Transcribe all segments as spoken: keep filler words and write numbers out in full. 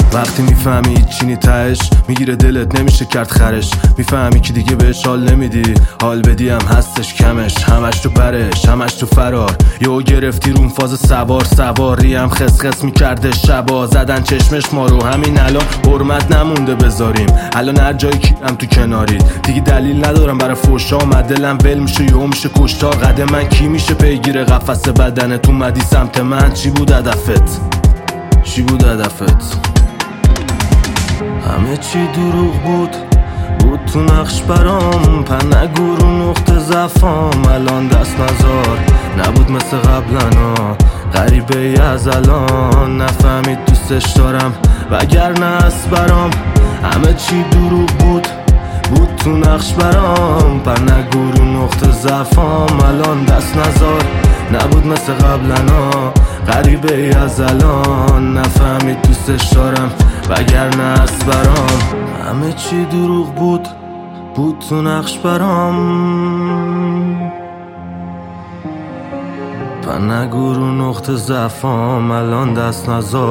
وقتی میفهمی چینی تهش میگیره دلت نمیشه کرد خرش. میفهمی که دیگه بهش حال نمیدی، حال بدی هم هستش کمش. همش تو پرش همش تو فرار، یهو گرفتی رون فاز سوار. سواری هم خس خس میکرده شبا، زدن چشمش ما رو. همین الان حرمت نمونده بذاریم، الان هر جایی کیرم تو کنارید. دیگه دلیل ندارم برای فوشا، اومد دلم ول میشه یهو میشه کشتار. قد من کی میشه پیگیر قفس بدنت؟ اومدی سمت من، چی بود هدفت؟ چی بود هدفت؟ همه چی دروغ بود بود تو نقش برام. پن نگو رو نقطه ضعفام، الان دست نزار. نبود مثل قبلنا غریبه ای از الان، نفهمید دوستش دارم وگرنه است برام. همه چی دروغ بود بود تو نقش برام. پن نگو رو نقطه ضعفام، الان دست نزار. نبود مثل قبلنا غریبه ای از الان، نفهمید دوستش دارم وگرنه است برام. همه چی دروغ بود بود تو نقش برام. پن نگو رو نقطه ضعفام، الان دست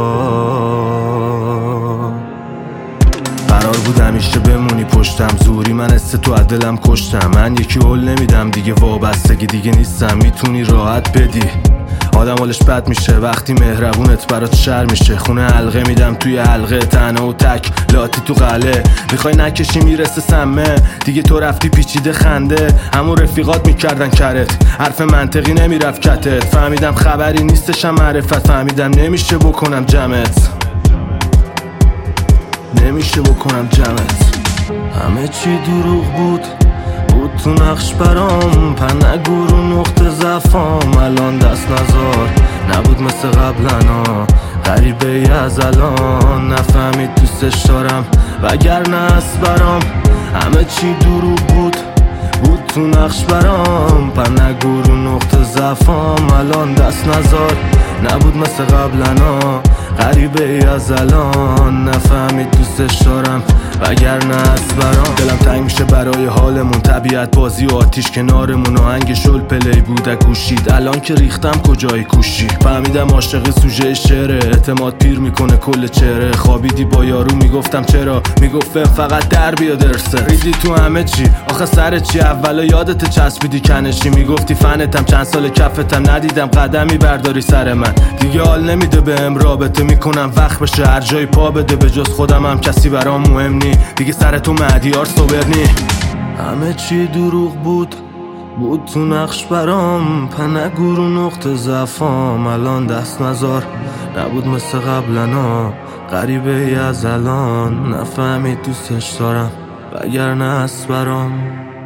نزار. قرار بود همیشه بمونی پشتم، زوری من است تو عدلم کشتم. من یکی حل نمیدم دیگه، وابستگی دیگه نیستم، میتونی راحت بدی. آدم حالش بد میشه وقتی مهربونت برات شر میشه. خونه حلقه میدم توی حلقه، تنه و تک لاتی تو قله. میخوای نکشی میرسه سمه، دیگه تو رفتی پیچیده خنده. همون رفیقات میکردن کرت، حرف منطقی نمیرفت کتت. فهمیدم خبری نیستشم معرفت، فهمیدم نمیشه بکنم جمعت، نمیشه بکنم جمعت. همه چی دروغ بود بود تو نقش برام. پن نگو رو نقطه ضعفام، الان دست نزار. نبود مثل قبلنا غریبه ای از الان، نفهمید دوستش دارم وگرنه است برام. همه چی دروغ بود بود تو نقش برام. پن نگو رو نقطه ضعفام، الان دست نزار. نبود مثل قبلنا غریبه ای از الان، نفهمید دوستش دارم وگرنه است برام. دلم تنگ میشه برای حالمون، طبیعت بازی و آتیش کنارمون. آهنگ شل پلی بودک گوشید، الان که ریختم کجای کوشی. فهمیدم عاشق سوژه شعره، اعتماد پیر میکنه کل چهره. خوابیدی با یارو میگفتم چرا، میگفت فقط در بیاد ارسه. ریدی تو همه چی آخه سر چی، اولا یادت چسبیدی کنشی. میگفتی فنتم چند سال کفتم، ندیدم قدمی برداری سر من. دیگه حال نمیده بهم رابطه، میکنم وقت بشه هر جایی پا بده. به جز خودم هم کسی برام مهم نی، دیگه سر تو مهدیار صبرنی. همه چی دروغ بود بود تو نقش برام. پن نگو رو نقطه ضعفام، الان دست نزار. نبود مثل قبلنا غریبه ای از الان، نفهمید دوستش دارم وگرنه است برام.